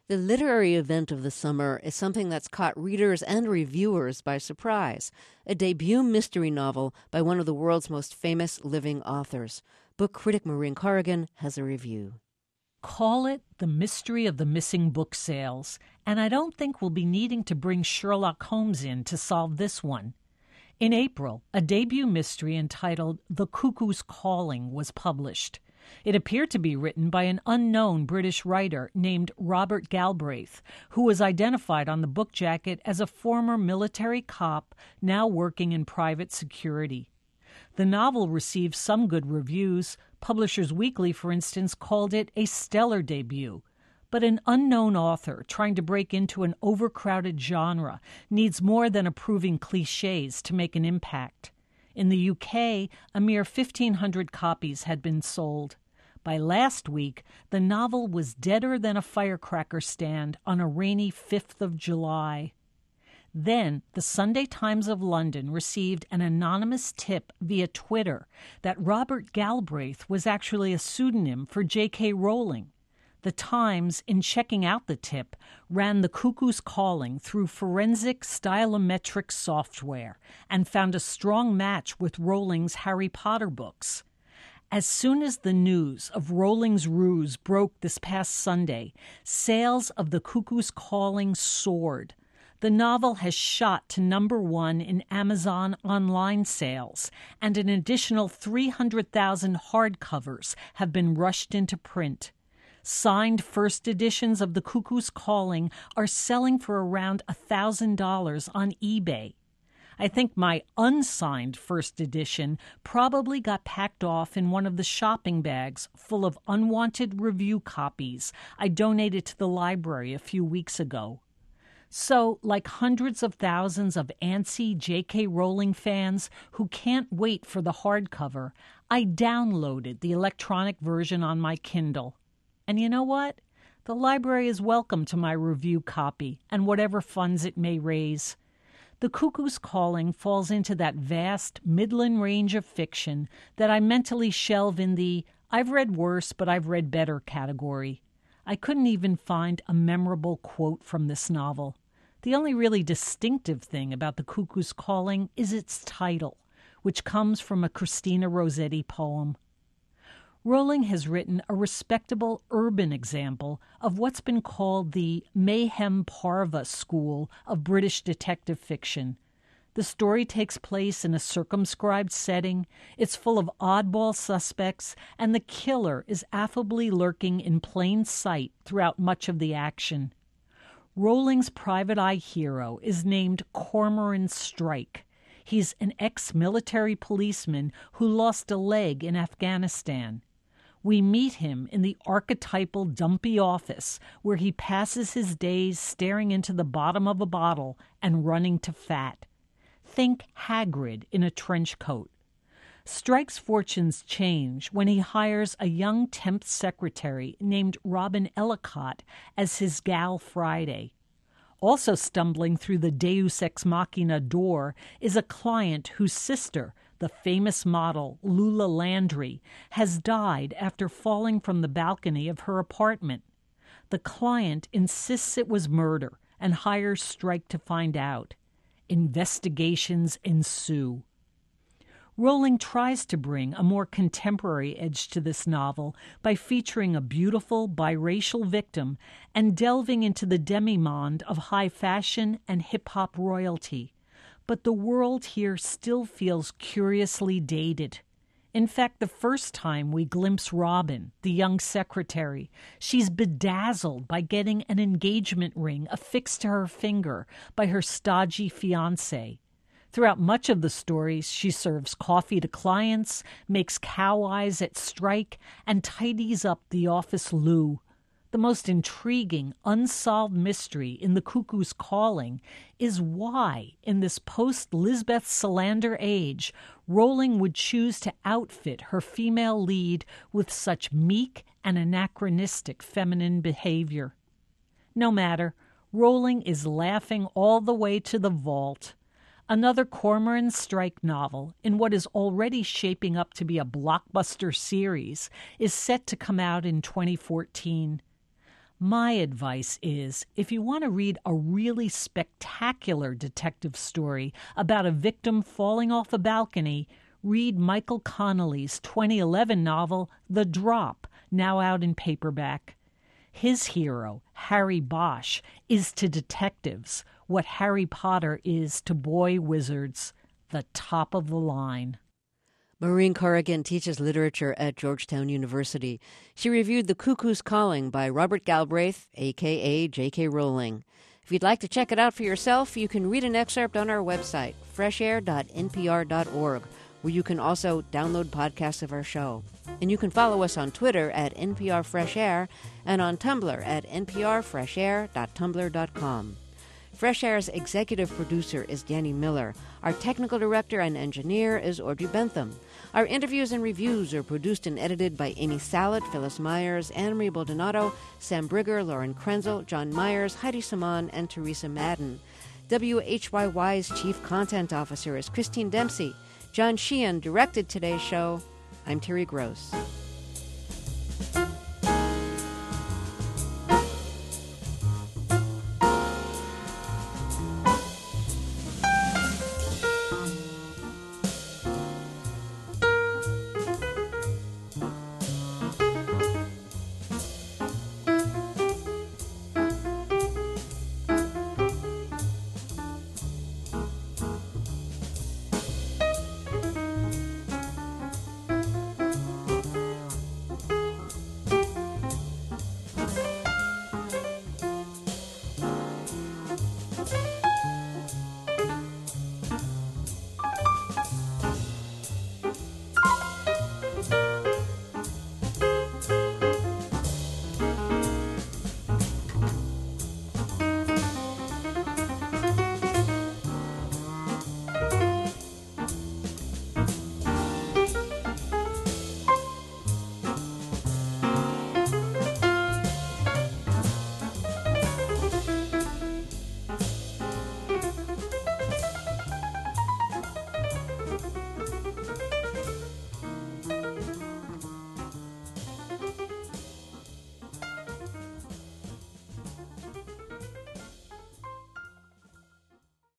The literary event of the summer is something that's caught readers and reviewers by surprise. A debut mystery novel by one of the world's most famous living authors. Book critic Maureen Corrigan has a review. Call it the mystery of the missing book sales, and I don't think we'll be needing to bring Sherlock Holmes in to solve this one. In April, a debut mystery entitled The Cuckoo's Calling was published. It appeared to be written by an unknown British writer named Robert Galbraith, who was identified on the book jacket as a former military cop now working in private security. The novel received some good reviews. Publishers Weekly, for instance, called it a stellar debut. But an unknown author trying to break into an overcrowded genre needs more than approving cliches to make an impact. In the UK, a mere 1,500 copies had been sold. By last week, the novel was deader than a firecracker stand on a rainy 5th of July. Then, the Sunday Times of London received an anonymous tip via Twitter that Robert Galbraith was actually a pseudonym for J.K. Rowling. The Times, in checking out the tip, ran The Cuckoo's Calling through forensic stylometric software and found a strong match with Rowling's Harry Potter books. As soon as the news of Rowling's ruse broke this past Sunday, sales of The Cuckoo's Calling soared. The novel has shot to #1 in Amazon online sales, and an additional 300,000 hardcovers have been rushed into print. Signed first editions of The Cuckoo's Calling are selling for around $1,000 on eBay. I think my unsigned first edition probably got packed off in one of the shopping bags full of unwanted review copies I donated to the library a few weeks ago. So, like hundreds of thousands of antsy J.K. Rowling fans who can't wait for the hardcover, I downloaded the electronic version on my Kindle. And you know what? The library is welcome to my review copy and whatever funds it may raise. The Cuckoo's Calling falls into that vast midland range of fiction that I mentally shelve in the "I've read worse, but I've read better" category. I couldn't even find a memorable quote from this novel. The only really distinctive thing about The Cuckoo's Calling is its title, which comes from a Christina Rossetti poem. Rowling has written a respectable urban example of what's been called the Mayhem Parva school of British detective fiction. The story takes place in a circumscribed setting, it's full of oddball suspects, and the killer is affably lurking in plain sight throughout much of the action. Rowling's private eye hero is named Cormoran Strike. He's an ex-military policeman who lost a leg in Afghanistan. We meet him in the archetypal dumpy office where he passes his days staring into the bottom of a bottle and running to fat. Think Hagrid in a trench coat. Strike's fortunes change when he hires a young temp secretary named Robin Ellicott as his gal Friday. Also stumbling through the Deus Ex Machina door is a client whose sister, the famous model Lula Landry, has died after falling from the balcony of her apartment. The client insists it was murder and hires Strike to find out. Investigations ensue. Rowling tries to bring a more contemporary edge to this novel by featuring a beautiful biracial victim and delving into the demimonde of high fashion and hip-hop royalty. But the world here still feels curiously dated. In fact, the first time we glimpse Robin, the young secretary, she's bedazzled by getting an engagement ring affixed to her finger by her stodgy fiancé. Throughout much of the story, she serves coffee to clients, makes cow eyes at Strike, and tidies up the office loo. The most intriguing, unsolved mystery in The Cuckoo's Calling is why, in this post-Lisbeth Salander age, Rowling would choose to outfit her female lead with such meek and anachronistic feminine behavior. No matter, Rowling is laughing all the way to the vault. Another Cormoran Strike novel, in what is already shaping up to be a blockbuster series, is set to come out in 2014. My advice is, if you want to read a really spectacular detective story about a victim falling off a balcony, read Michael Connelly's 2011 novel, The Drop, now out in paperback. His hero, Harry Bosch, is to detectives what Harry Potter is to boy wizards, the top of the line. Maureen Corrigan teaches literature at Georgetown University. She reviewed The Cuckoo's Calling by Robert Galbraith, a.k.a. J.K. Rowling. If you'd like to check it out for yourself, you can read an excerpt on our website, freshair.npr.org, where you can also download podcasts of our show. And you can follow us on Twitter at NPR Fresh Air and on Tumblr at nprfreshair.tumblr.com. Fresh Air's executive producer is Danny Miller. Our technical director and engineer is Audrey Bentham. Our interviews and reviews are produced and edited by Amy Salet, Phyllis Myers, Anne-Marie Baldonado, Sam Brigger, Lauren Krenzel, John Myers, Heidi Saman, and Teresa Madden. WHYY's chief content officer is Christine Dempsey. John Sheehan directed today's show. I'm Terry Gross.